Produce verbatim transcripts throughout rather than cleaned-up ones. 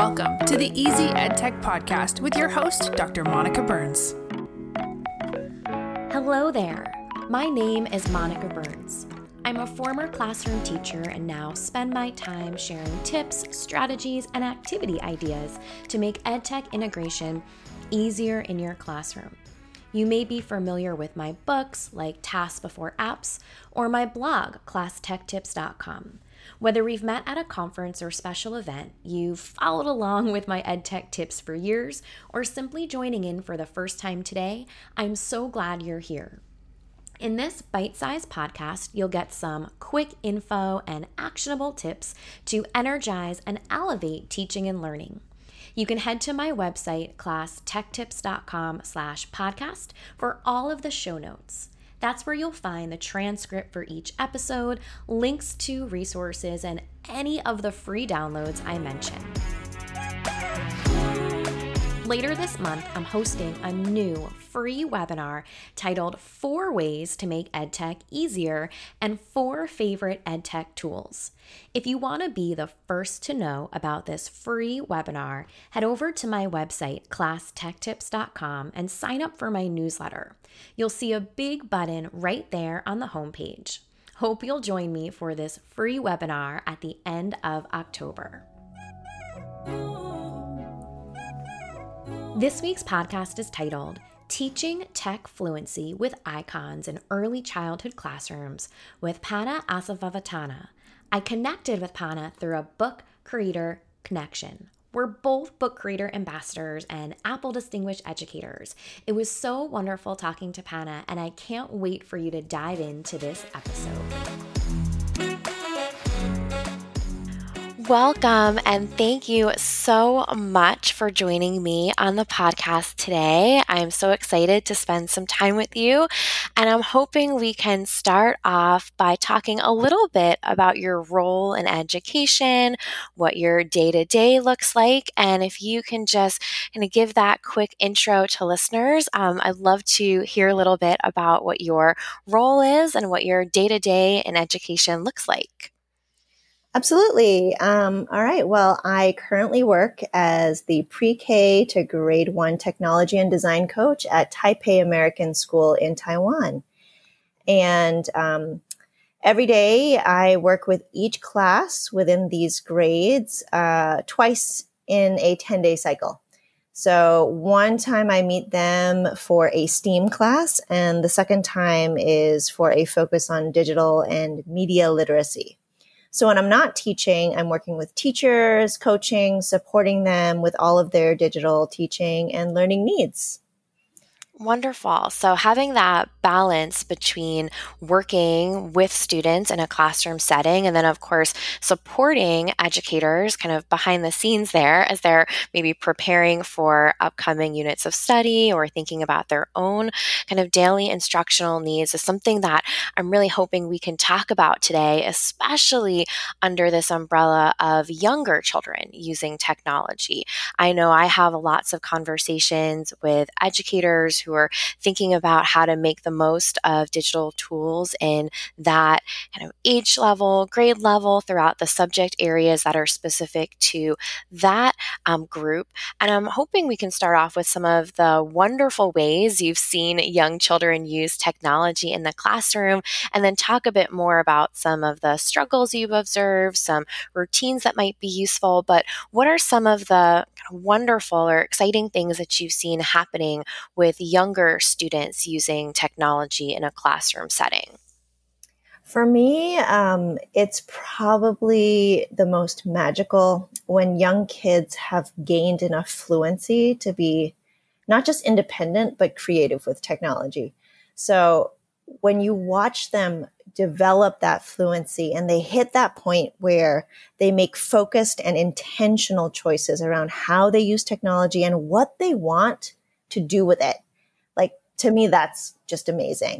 Welcome to the Easy EdTech Podcast with your host, Doctor Monica Burns. Hello there. My name is Monica Burns. I'm a former classroom teacher and now spend my time sharing tips, strategies, and activity ideas to make EdTech integration easier in your classroom. You may be familiar with my books like Tasks Before Apps or my blog, class tech tips dot com. Whether we've met at a conference or special event, you've followed along with my EdTech tips for years, or simply joining in for the first time today, I'm so glad you're here. In this bite-sized podcast, you'll get some quick info and actionable tips to energize and elevate teaching and learning. You can head to my website, class tech tips dot com slash podcast, for all of the show notes. That's where you'll find the transcript for each episode, links to resources, and any of the free downloads I mentioned. Later this month, I'm hosting a new free webinar titled Four Ways to Make EdTech Easier and Four Favorite EdTech Tools. If you want to be the first to know about this free webinar, head over to my website, class tech tips dot com, and sign up for my newsletter. You'll see a big button right there on the homepage. Hope you'll join me for this free webinar at the end of October. This week's podcast is titled Teaching Tech Fluency with Icons in Early Childhood Classrooms with Panna Asavavatana. I connected with Panna through a book creator connection. We're both book creator ambassadors and Apple Distinguished Educators. It was so wonderful talking to Panna, and I can't wait for you to dive into this episode. Welcome, and thank you so much for joining me on the podcast today. I'm so excited to spend some time with you, and I'm hoping we can start off by talking a little bit about your role in education, what your day-to-day looks like, and if you can just kind of give that quick intro to listeners. Um, I'd love to hear a little bit about what your role is and what your day-to-day in education looks like. Absolutely. Um, all right. Well, I currently work as the pre-K to grade one technology and design coach at Taipei American School in Taiwan. And um, every day I work with each class within these grades uh, twice in a ten-day cycle. So one time I meet them for a STEAM class, and the second time is for a focus on digital and media literacy. So when I'm not teaching, I'm working with teachers, coaching, supporting them with all of their digital teaching and learning needs. Wonderful. So having that balance between working with students in a classroom setting and then, of course, supporting educators kind of behind the scenes there as they're maybe preparing for upcoming units of study or thinking about their own kind of daily instructional needs is something that I'm really hoping we can talk about today, especially under this umbrella of younger children using technology. I know I have lots of conversations with educators who are thinking about how to make the most of digital tools in that kind of age level, grade level, throughout the subject areas that are specific to that um, group. And I'm hoping we can start off with some of the wonderful ways you've seen young children use technology in the classroom, and then talk a bit more about some of the struggles you've observed, some routines that might be useful. But what are some of the wonderful or exciting things that you've seen happening with younger students using technology in a classroom setting? For me, um, it's probably the most magical when young kids have gained enough fluency to be not just independent, but creative with technology. So when you watch them develop that fluency and they hit that point where they make focused and intentional choices around how they use technology and what they want to do with it, like, to me, that's just amazing.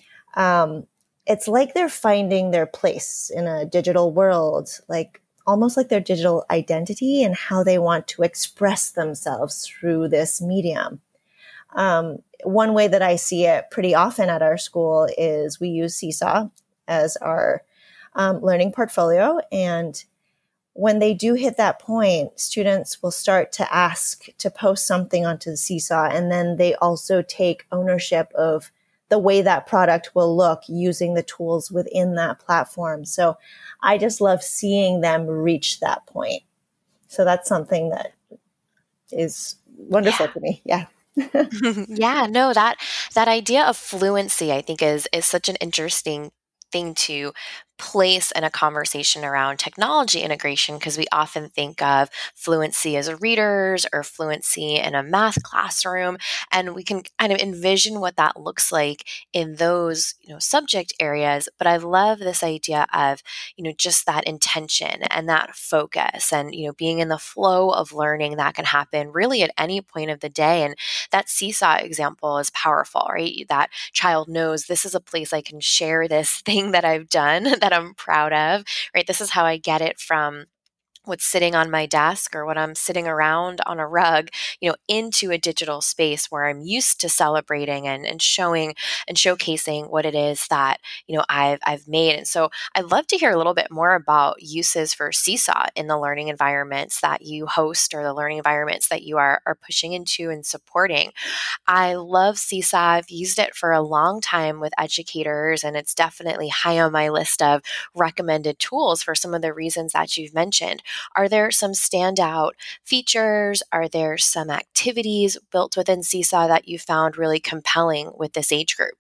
Um, it's like they're finding their place in a digital world, like almost like their digital identity and how they want to express themselves through this medium. Um, one way that I see it pretty often at our school is we use Seesaw as our um, learning portfolio. And when they do hit that point, students will start to ask to post something onto the Seesaw, and then they also take ownership of the way that product will look using the tools within that platform. So I just love seeing them reach that point. So that's something that is wonderful Yeah. to me. Yeah. Yeah, no, that that idea of fluency, I think, is is such an interesting thing to place in a conversation around technology integration, because we often think of fluency as readers or fluency in a math classroom, and we can kind of envision what that looks like in those, you know, subject areas. But I love this idea of, you know, just that intention and that focus, and, you know, being in the flow of learning that can happen really at any point of the day. And that Seesaw example is powerful, right? That child knows this is a place I can share this thing that I've done that I'm proud of, right? This is how I get it from what's sitting on my desk or what I'm sitting around on a rug, you know, into a digital space where I'm used to celebrating and, and showing and showcasing what it is that, you know, I've, I've made. And so I'd love to hear a little bit more about uses for Seesaw in the learning environments that you host, or the learning environments that you are, are pushing into and supporting. I love Seesaw. I've used it for a long time with educators, and it's definitely high on my list of recommended tools for some of the reasons that you've mentioned. Are there some standout features? Are there some activities built within Seesaw that you found really compelling with this age group?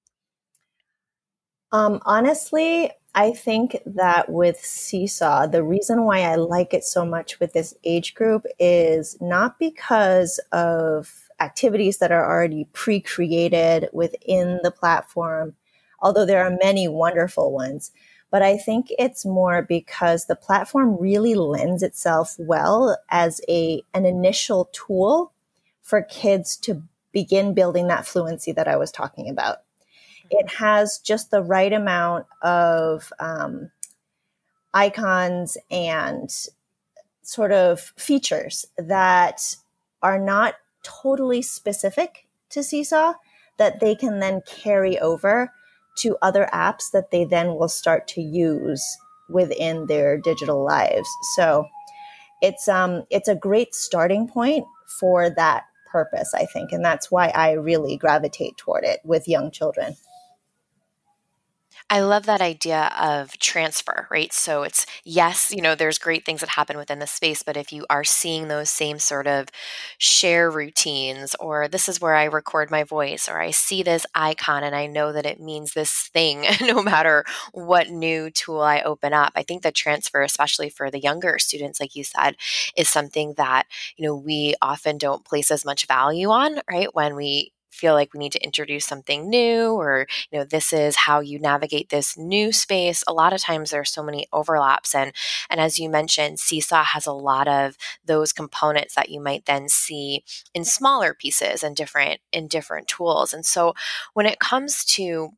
Um, honestly, I think that with Seesaw, the reason why I like it so much with this age group is not because of activities that are already pre-created within the platform, although there are many wonderful ones. But I think it's more because the platform really lends itself well as a an initial tool for kids to begin building that fluency that I was talking about. It has just the right amount of um, icons and sort of features that are not totally specific to Seesaw, that they can then carry over to other apps that they then will start to use within their digital lives. So it's um it's a great starting point for that purpose, I think, and that's why I really gravitate toward it with young children. I love that idea of transfer, right? So it's, yes, you know, there's great things that happen within the space, but if you are seeing those same sort of share routines, or this is where I record my voice, or I see this icon and I know that it means this thing, no matter what new tool I open up, I think the transfer, especially for the younger students, like you said, is something that, you know, we often don't place as much value on, right? When we feel like we need to introduce something new, or, you know, this is how you navigate this new space. A lot of times there's so many overlaps, and and as you mentioned, Seesaw has a lot of those components that you might then see in smaller pieces and different in different tools. And so when it comes to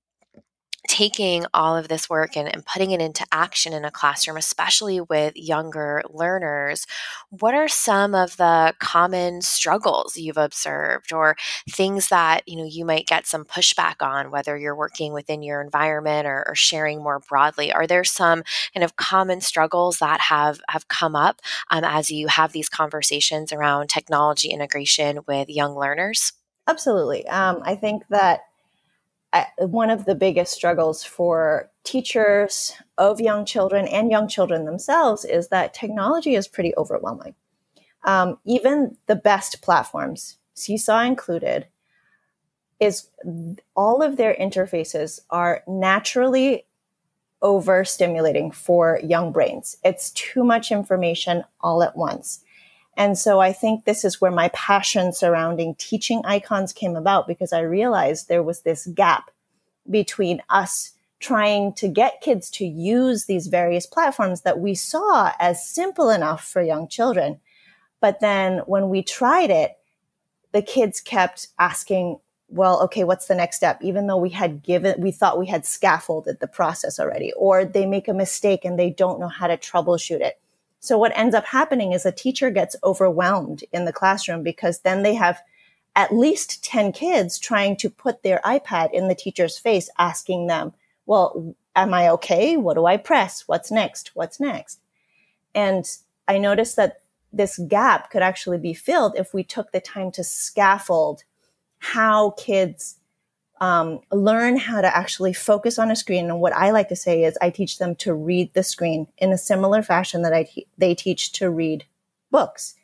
taking all of this work and, and putting it into action in a classroom, especially with younger learners, what are some of the common struggles you've observed, or things that, you know, you might get some pushback on, whether you're working within your environment or, or sharing more broadly? Are there some kind of common struggles that have, have come up um, as you have these conversations around technology integration with young learners? Absolutely. Um, I think that I, one of the biggest struggles for teachers of young children and young children themselves is that technology is pretty overwhelming. Um, even the best platforms, Seesaw included, is all of their interfaces are naturally overstimulating for young brains. It's too much information all at once. And so I think this is where my passion surrounding teaching icons came about, because I realized there was this gap between us trying to get kids to use these various platforms that we saw as simple enough for young children. But then when we tried it, the kids kept asking, well, okay, what's the next step? Even though we had given, we thought we had scaffolded the process already, or they make a mistake and they don't know how to troubleshoot it. So what ends up happening is a teacher gets overwhelmed in the classroom, because then they have at least ten kids trying to put their iPad in the teacher's face, asking them, well, am I okay? What do I press? What's next? What's next? And I noticed that this gap could actually be filled if we took the time to scaffold how kids um, learn how to actually focus on a screen. And what I like to say is I teach them to read the screen in a similar fashion that I te- they teach to read books.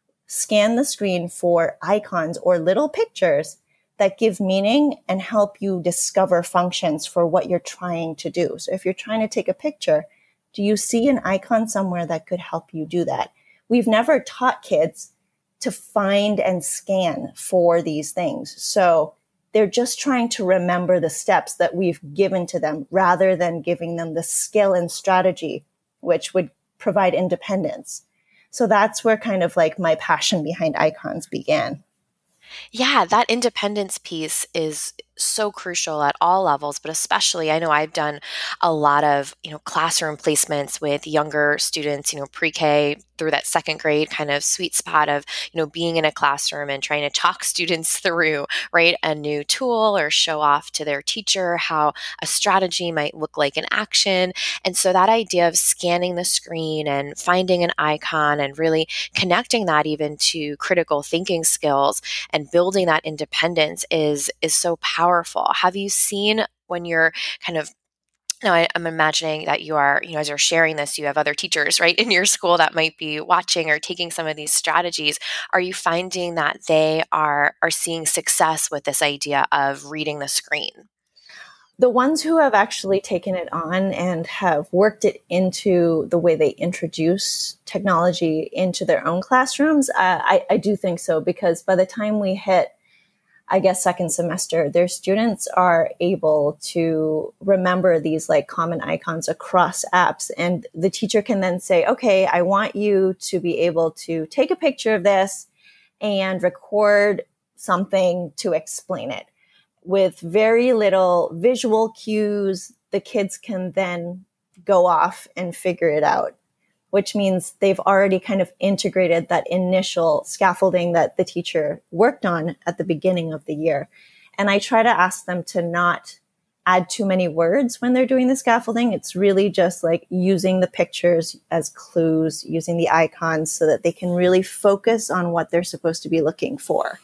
Scan the screen for icons or little pictures that give meaning and help you discover functions for what you're trying to do. So if you're trying to take a picture, do you see an icon somewhere that could help you do that? We've never taught kids to find and scan for these things. So they're just trying to remember the steps that we've given to them rather than giving them the skill and strategy, which would provide independence. So that's where kind of like my passion behind icons began. Yeah, that independence piece is so crucial at all levels, but especially I know I've done a lot of, you know, classroom placements with younger students, you know, pre-K through that second grade kind of sweet spot of, you know, being in a classroom and trying to talk students through, right, a new tool or show off to their teacher how a strategy might look like in action. And so that idea of scanning the screen and finding an icon and really connecting that even to critical thinking skills and building that independence is is so powerful. Have you seen when you're kind of now I, I'm imagining that you are, you know, as you're sharing this, you have other teachers, right, in your school that might be watching or taking some of these strategies. Are you finding that they are are seeing success with this idea of reading the screen? The ones who have actually taken it on and have worked it into the way they introduce technology into their own classrooms, uh, I, I do think so, because by the time we hit, I guess, second semester, their students are able to remember these like common icons across apps. And the teacher can then say, okay, I want you to be able to take a picture of this and record something to explain it. With very little visual cues, the kids can then go off and figure it out, which means they've already kind of integrated that initial scaffolding that the teacher worked on at the beginning of the year. And I try to ask them to not add too many words when they're doing the scaffolding. It's really just like using the pictures as clues, using the icons so that they can really focus on what they're supposed to be looking for.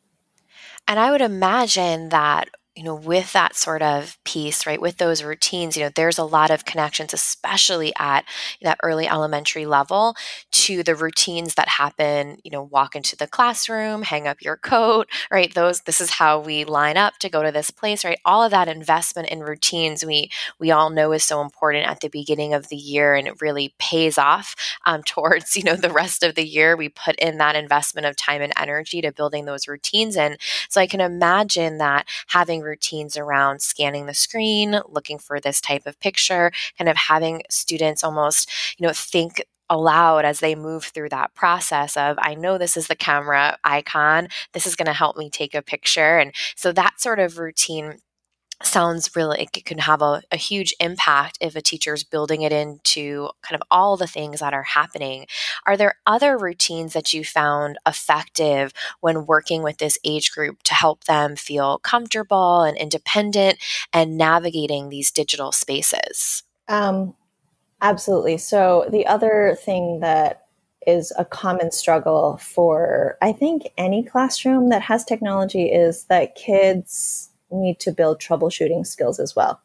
And I would imagine that, you know, with that sort of piece, right, with those routines, you know, there's a lot of connections, especially at that early elementary level, to the routines that happen, you know, walk into the classroom, hang up your coat, right? Those, this is how we line up to go to this place, right? All of that investment in routines, we we all know is so important at the beginning of the year, and it really pays off um, towards, you know, the rest of the year. We put in that investment of time and energy to building those routines. And so I can imagine that having routines around scanning the screen, looking for this type of picture, kind of having students almost, you know, think aloud as they move through that process of, I know this is the camera icon, this is going to help me take a picture. And so that sort of routine sounds really, it can have a, a huge impact if a teacher's building it into kind of all the things that are happening. Are there other routines that you found effective when working with this age group to help them feel comfortable and independent and navigating these digital spaces? Um, absolutely. So the other thing that is a common struggle for, I think, any classroom that has technology is that kids need to build troubleshooting skills as well.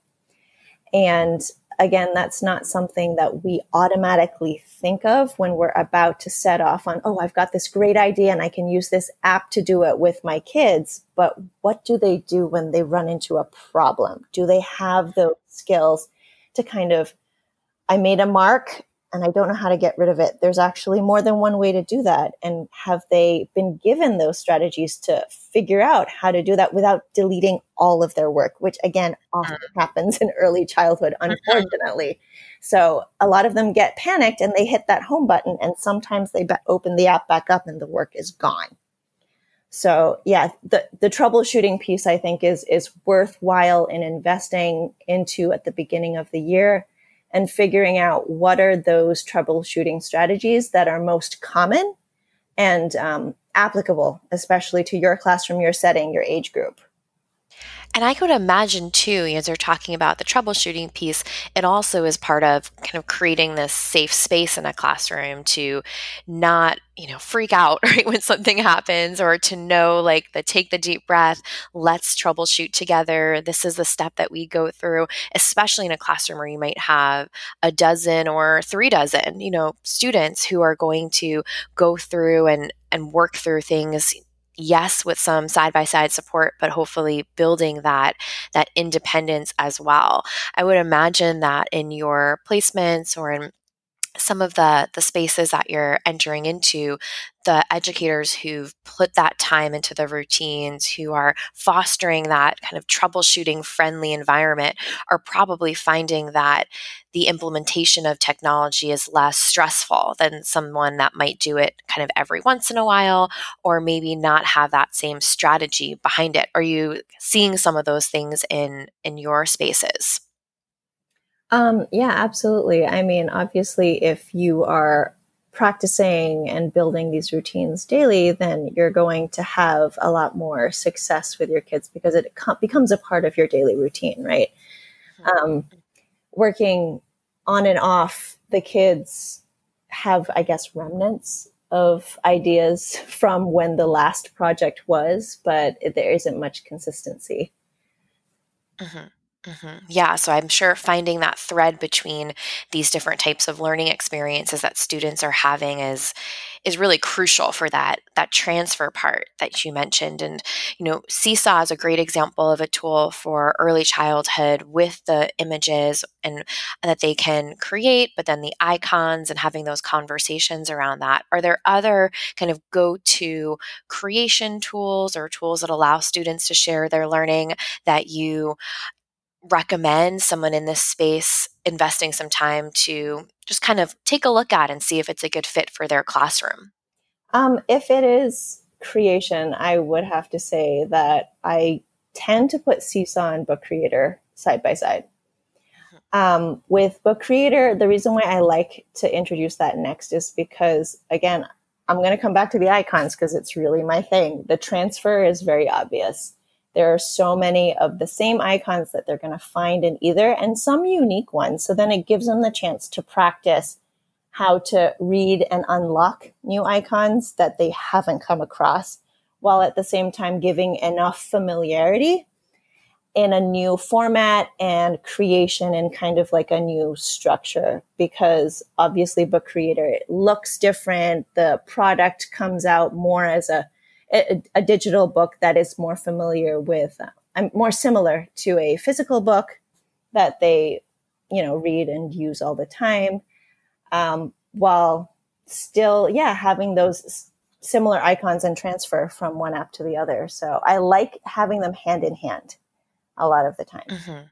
And again, that's not something that we automatically think of when we're about to set off on, oh, I've got this great idea and I can use this app to do it with my kids. But what do they do when they run into a problem? Do they have those skills to kind of, I made a mark and I don't know how to get rid of it? There's actually more than one way to do that. And have they been given those strategies to figure out how to do that without deleting all of their work, which again, often happens in early childhood, unfortunately. So a lot of them get panicked and they hit that home button, and sometimes they be- open the app back up and the work is gone. So yeah, the, the troubleshooting piece, I think, is, is worthwhile in investing into at the beginning of the year, and figuring out what are those troubleshooting strategies that are most common and um, applicable, especially to your classroom, your setting, your age group. And I could imagine too, as you're talking about the troubleshooting piece, it also is part of kind of creating this safe space in a classroom to not, you know, freak out right when something happens, or to know like the take the deep breath, let's troubleshoot together. This is the step that we go through, especially in a classroom where you might have a dozen or three dozen, you know, students who are going to go through and and work through things, yes, with some side-by-side support, but hopefully building that that independence as well. I would imagine that in your placements or in some of the the spaces that you're entering into, the educators who've put that time into the routines, who are fostering that kind of troubleshooting friendly environment, are probably finding that the implementation of technology is less stressful than someone that might do it kind of every once in a while, or maybe not have that same strategy behind it. Are you seeing some of those things in in your spaces? Um, yeah, absolutely. I mean, obviously, if you are practicing and building these routines daily, then you're going to have a lot more success with your kids because it co- becomes a part of your daily routine, right? Um, Working on and off, the kids have, I guess, remnants of ideas from when the last project was, but there isn't much consistency. Mhm. Mhm. Yeah, so I'm sure finding that thread between these different types of learning experiences that students are having is is really crucial for that that transfer part that you mentioned. And you know, Seesaw is a great example of a tool for early childhood with the images and that they can create, but then the icons and having those conversations around that. Are there other kind of go-to creation tools or tools that allow students to share their learning that you recommend someone in this space investing some time to just kind of take a look at and see if it's a good fit for their classroom? Um, if it is creation, I would have to say that I tend to put Seesaw and Book Creator side by side. Um, with Book Creator, the reason why I like to introduce that next is because, again, I'm going to come back to the icons because it's really my thing. The transfer is very obvious. There are so many of the same icons that they're going to find in either, and some unique ones. So then it gives them the chance to practice how to read and unlock new icons that they haven't come across, while at the same time giving enough familiarity in a new format and creation and kind of like a new structure, because obviously Book Creator, it looks different. The product comes out more as a, a, a digital book that is more familiar with, uh, more similar to a physical book that they, you know, read and use all the time. Um, while still, yeah, having those s- similar icons and transfer from one app to the other. So I like having them hand in hand a lot of the time. Mhm.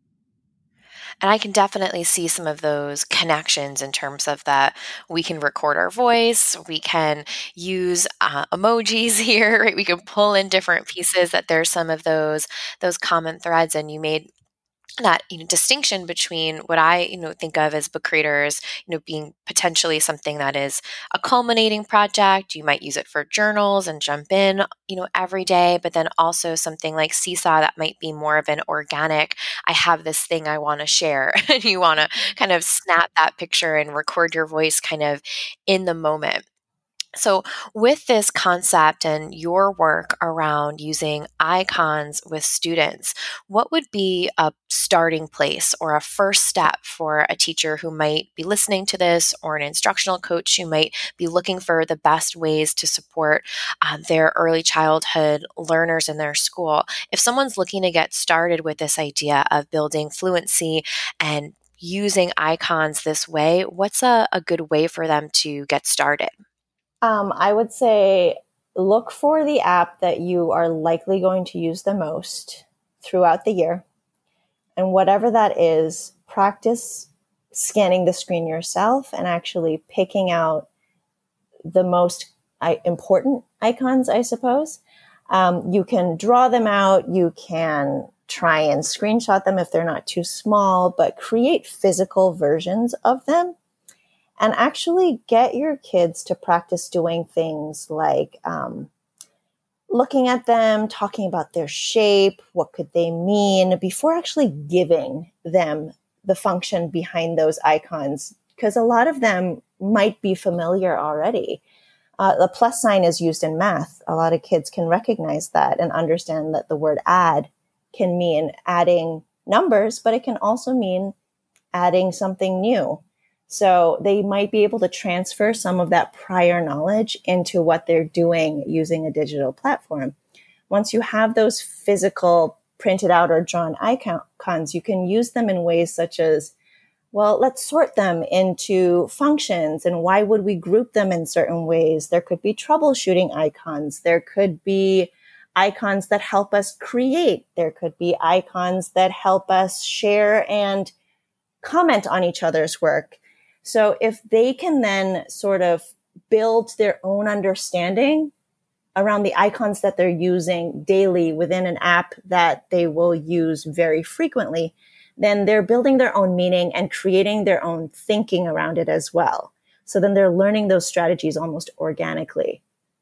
And I can definitely see some of those connections in terms of that we can record our voice, we can use uh, emojis here, right? We can pull in different pieces, that there's some of those those common threads. And you made that, you know, distinction between what I, you know, think of as book creators, you know, being potentially something that is a culminating project. You might use it for journals and jump in, you know, every day, but then also something like Seesaw that might be more of an organic, I have this thing I want to share. And you want to kind of snap that picture and record your voice kind of in the moment. So, with this concept and your work around using icons with students, what would be a starting place or a first step for a teacher who might be listening to this, or an instructional coach who might be looking for the best ways to support um, their early childhood learners in their school? If someone's looking to get started with this idea of building fluency and using icons this way, what's a, a good way for them to get started? Um, I would say look for the app that you are likely going to use the most throughout the year. And whatever that is, practice scanning the screen yourself and actually picking out the most I, important icons, I suppose. Um, you can draw them out. You can try and screenshot them if they're not too small, but create physical versions of them and actually get your kids to practice doing things like um, looking at them, talking about their shape, what could they mean, before actually giving them the function behind those icons, because a lot of them might be familiar already. Uh, the plus sign is used in math. A lot of kids can recognize that and understand that the word add can mean adding numbers, but it can also mean adding something new. So they might be able to transfer some of that prior knowledge into what they're doing using a digital platform. Once you have those physical printed out or drawn icons, you can use them in ways such as, well, let's sort them into functions. And why would we group them in certain ways? There could be troubleshooting icons. There could be icons that help us create. There could be icons that help us share and comment on each other's work. So if they can then sort of build their own understanding around the icons that they're using daily within an app that they will use very frequently, then they're building their own meaning and creating their own thinking around it as well. So then they're learning those strategies almost organically.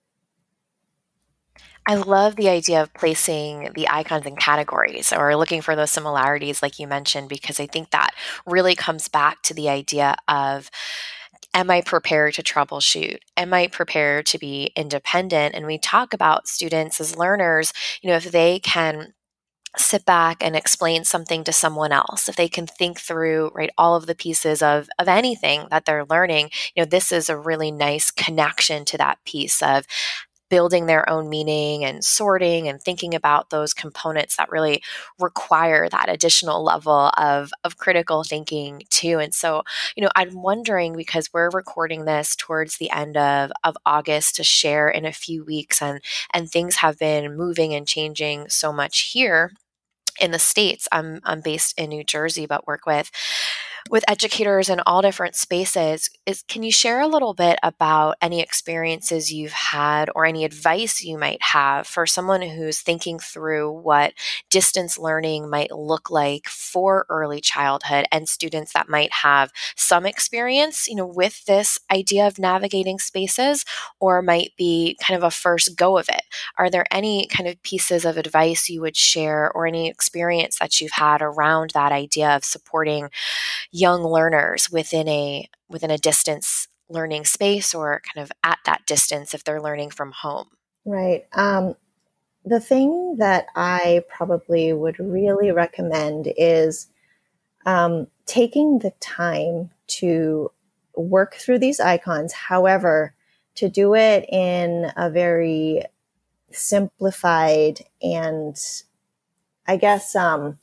I love the idea of placing the icons in categories or looking for those similarities, like you mentioned, because I think that really comes back to the idea of, am I prepared to troubleshoot? Am I prepared to be independent? And we talk about students as learners, you know, if they can sit back and explain something to someone else, if they can think through, right, all of the pieces of, of anything that they're learning, you know, this is a really nice connection to that piece of building their own meaning and sorting and thinking about those components that really require that additional level of, of critical thinking too. And so, you know, I'm wondering, because we're recording this towards the end of, of August to share in a few weeks, and, and things have been moving and changing so much here in the States. I'm, I'm based in New Jersey, but work with with educators in all different spaces. Is, can you share a little bit about any experiences you've had or any advice you might have for someone who's thinking through what distance learning might look like for early childhood and students that might have some experience, you know, with this idea of navigating spaces, or might be kind of a first go of it? Are there any kind of pieces of advice you would share or any experience that you've had around that idea of supporting young learners within a within a distance learning space, or kind of at that distance if they're learning from home? Right. Um, the thing that I probably would really recommend is um, taking the time to work through these icons. However, to do it in a very simplified and, I guess, um,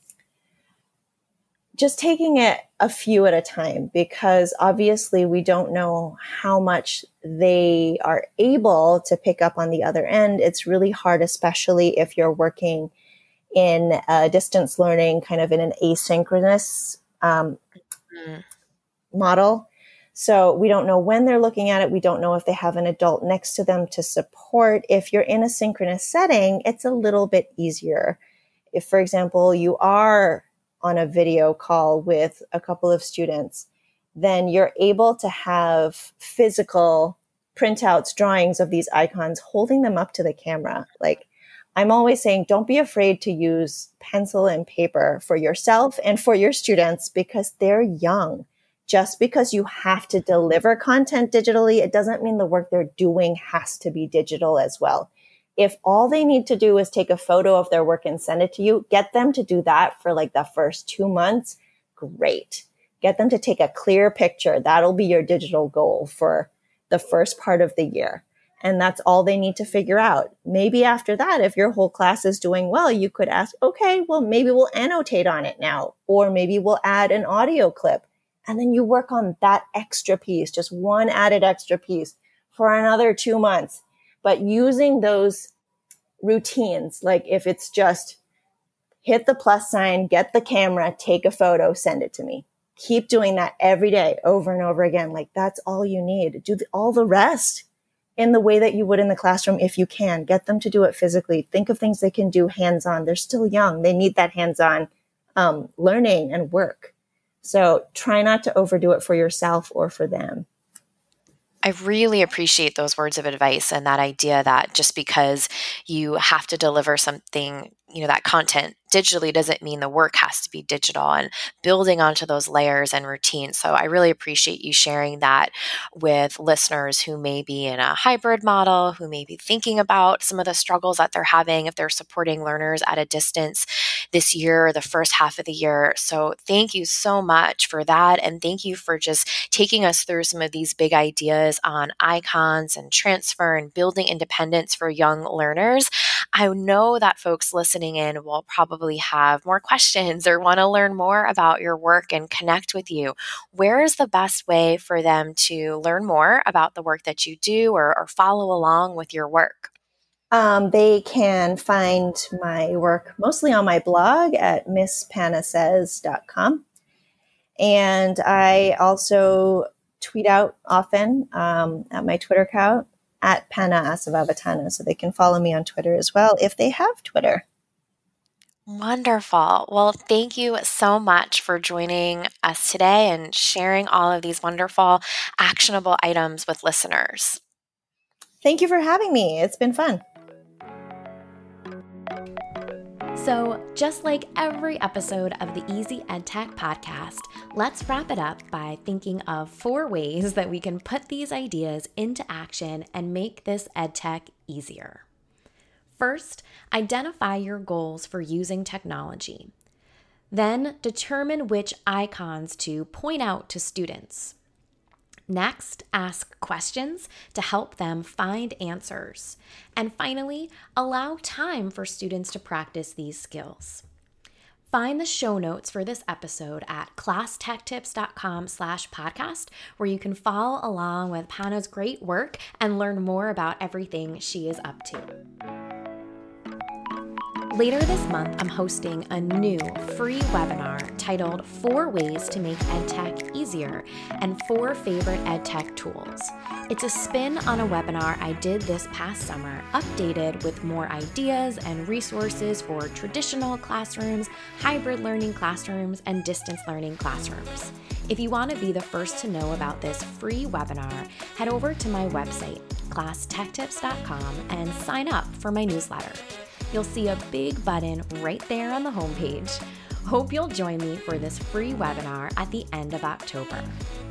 just taking it a few at a time, because obviously we don't know how much they are able to pick up on the other end. It's really hard, especially if you're working in a distance learning, kind of in an asynchronous um, mm. model. So we don't know when they're looking at it. We don't know if they have an adult next to them to support. If you're in a synchronous setting, it's a little bit easier. If, for example, you are on a video call with a couple of students, then you're able to have physical printouts, drawings of these icons, holding them up to the camera. Like, I'm always saying, don't be afraid to use pencil and paper for yourself and for your students, because they're young. Just because you have to deliver content digitally, it doesn't mean the work they're doing has to be digital as well. If all they need to do is take a photo of their work and send it to you, get them to do that for like the first two months. Great. Get them to take a clear picture. That'll be your digital goal for the first part of the year. And that's all they need to figure out. Maybe after that, if your whole class is doing well, you could ask, okay, well, maybe we'll annotate on it now, or maybe we'll add an audio clip. And then you work on that extra piece, just one added extra piece for another two months. But using those routines, like if it's just hit the plus sign, get the camera, take a photo, send it to me. Keep doing that every day, over and over again. Like, that's all you need. Do the, all the rest in the way that you would in the classroom if you can. Get them to do it physically. Think of things they can do hands-on. They're still young. They need that hands-on um, learning and work. So try not to overdo it for yourself or for them. I really appreciate those words of advice and that idea that just because you have to deliver something, you know, that content digitally doesn't mean the work has to be digital, and building onto those layers and routines. So I really appreciate you sharing that with listeners who may be in a hybrid model, who may be thinking about some of the struggles that they're having if they're supporting learners at a distance this year or the first half of the year. So thank you so much for that. And thank you for just taking us through some of these big ideas on icons and transfer and building independence for young learners. I know that folks listening in will probably have more questions or want to learn more about your work and connect with you. Where is the best way for them to learn more about the work that you do, or, or follow along with your work? Um, they can find my work mostly on my blog at miss panna says dot com. And I also tweet out often um, at my Twitter account at Panna Asavavatana. So they can follow me on Twitter as well if they have Twitter. Wonderful. Well, thank you so much for joining us today and sharing all of these wonderful, actionable items with listeners. Thank you for having me. It's been fun. So, just like every episode of the Easy EdTech podcast, let's wrap it up by thinking of four ways that we can put these ideas into action and make this EdTech easier. First, identify your goals for using technology. Then, determine which icons to point out to students. Next, ask questions to help them find answers. And finally, allow time for students to practice these skills. Find the show notes for this episode at classtechtips.com slash podcast, where you can follow along with Panna's great work and learn more about everything she is up to. Later this month, I'm hosting a new free webinar titled Four Ways to Make EdTech Easier and Four Favorite EdTech Tools. It's a spin on a webinar I did this past summer, updated with more ideas and resources for traditional classrooms, hybrid learning classrooms, and distance learning classrooms. If you want to be the first to know about this free webinar, head over to my website, class tech tips dot com, and sign up for my newsletter. You'll see a big button right there on the homepage. Hope you'll join me for this free webinar at the end of October.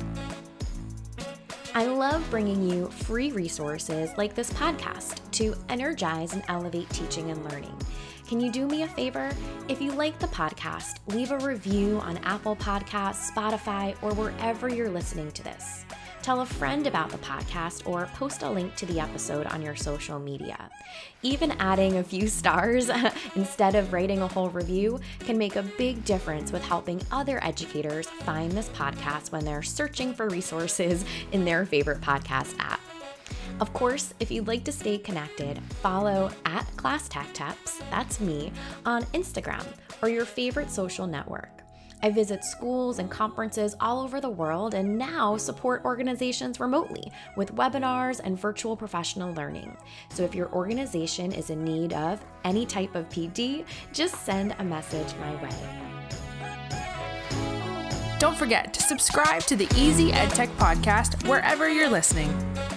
I love bringing you free resources like this podcast to energize and elevate teaching and learning. Can you do me a favor? If you like the podcast, leave a review on Apple Podcasts, Spotify, or wherever you're listening to this. Tell a friend about the podcast or post a link to the episode on your social media. Even adding a few stars instead of writing a whole review can make a big difference with helping other educators find this podcast when they're searching for resources in their favorite podcast app. Of course, if you'd like to stay connected, follow at Class Tech Tips, that's me, on Instagram or your favorite social network. I visit schools and conferences all over the world and now support organizations remotely with webinars and virtual professional learning. So if your organization is in need of any type of P D, just send a message my way. Don't forget to subscribe to the Easy EdTech podcast wherever you're listening.